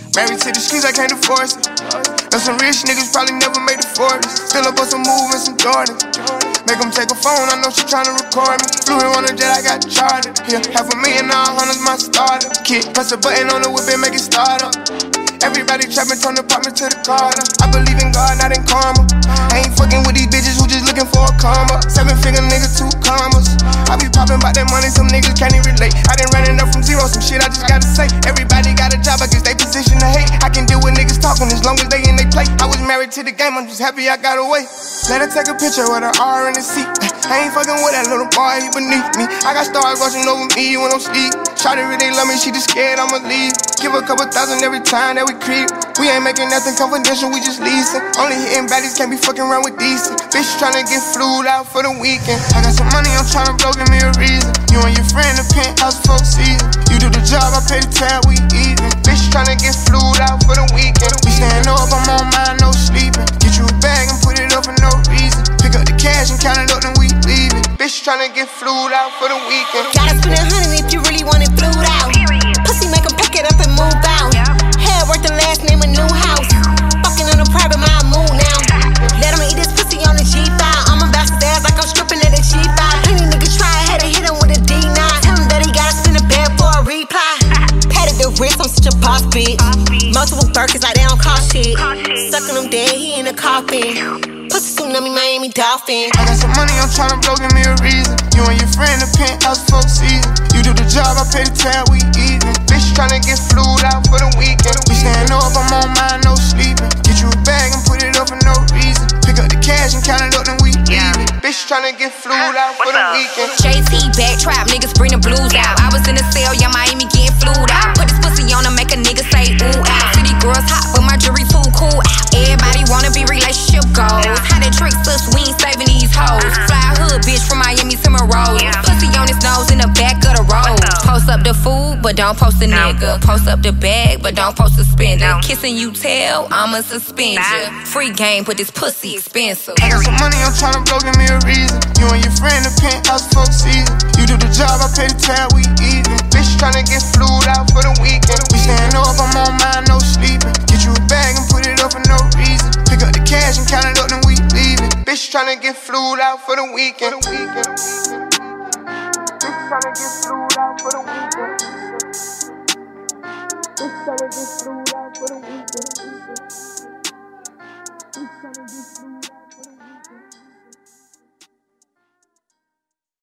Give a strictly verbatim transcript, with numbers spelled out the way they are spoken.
Married to the streets, I can't divorce it. Know some rich niggas probably never made the forties. Still up on some move and some Jordans. Make them take a phone, I know she tryna record me. Flew in on a jet, I got chartered. Yeah, half a million, now hundreds my starter. Kid, press a button on the whip and make it start up. Everybody trapping from the apartment to the corner. I believe in God, not in karma. I ain't fucking with these bitches who just looking for a come up. Seven figure nigga, two commas. I be popping about that money, some niggas can't even relate. I done running up from zero, some shit I just gotta say. Everybody got a job, I guess they position to hate. I can deal with niggas talking as long as they in they play. I was married to the game, I'm just happy I got away. Let her take a picture with her R in the seat. I ain't fucking with that little boy, he beneath me. I got stars watching over me when I'm sleep. Shawty really love me, she just scared I'ma leave. Give her a couple thousand every time that we creep. We ain't making nothing confidential, we just leasing. Only hitting baddies, can't be fucking around with decent. Bitch tryna get flued out for the weekend. I got some money, I'm tryna blow, give me a reason. You and your friend, the penthouse folk season. You do the job, I pay the tab, we even. Bitch tryna get flued out for the weekend. We staying up, I'm on mine, no sleeping. Get you a bag and put it up for no reason. Pick up the cash and count it up, then we leave it. Bitch tryna get flued out for the weekend. Gotta spend a hundred if you really want it flued out. Pussy make 'em pack it up and move out. Hair worth the last name, a new house. Fucking on a private, my mood now. Let 'em eat this pussy on the G five. I'm about to stairs like I'm stripping at a G five. Plenty niggas try, had to hit him with a D nine. Tell him that he gotta spin a bed for a reply. Patted the wrist, I'm such a boss bitch. Multiple Birkins like they don't cost shit. Sucking him dead, he in a coffin. Pussy tsunami, Miami Dolphin. I got some money, I'm tryna blow, give me a reason. You and your friend, the penthouse folk season. You do the job, I pay the tab, we even. Bitch tryna get flued out for the weekend. We staying up, I'm on mine, no sleeping. Get you a bag and put it up for no reason. Pick up the cash and count it up, then we leave it. Bitch tryna get flued out for the weekend. J T back trap, niggas bring the blues out. I was in the cell, yeah, Miami getting flued out. Put this pussy on to make a nigga say ooh out. City girls hot, but my jury too cool out. Everybody wanna be relationship goals. How they trick us, we ain't saving these hoes. Fly hood bitch from Miami to Monroe. Pussy on his nose in the back of the road. Post up the food, but don't post the nigga. Post up the bag, but don't post the spender. Kissing you tell, I'ma suspend ya. Free game, but this pussy expensive. I got some money, I'm tryna blow, give me a reason. You and your friend, the penthouse folk season. You do the job, I pay the tab, we even. Bitch tryna get flued out for the weekend. We staying up, I'm on mine, no sleeping. Get you a bag and put it up for no reason. Pick up the cash and count it up, then we leave it. Bitch tryna get flued out for the weekend. Bitch tryna get flued out for the weekend. Bitch tryna get flued out for the weekend. Bitch tryna get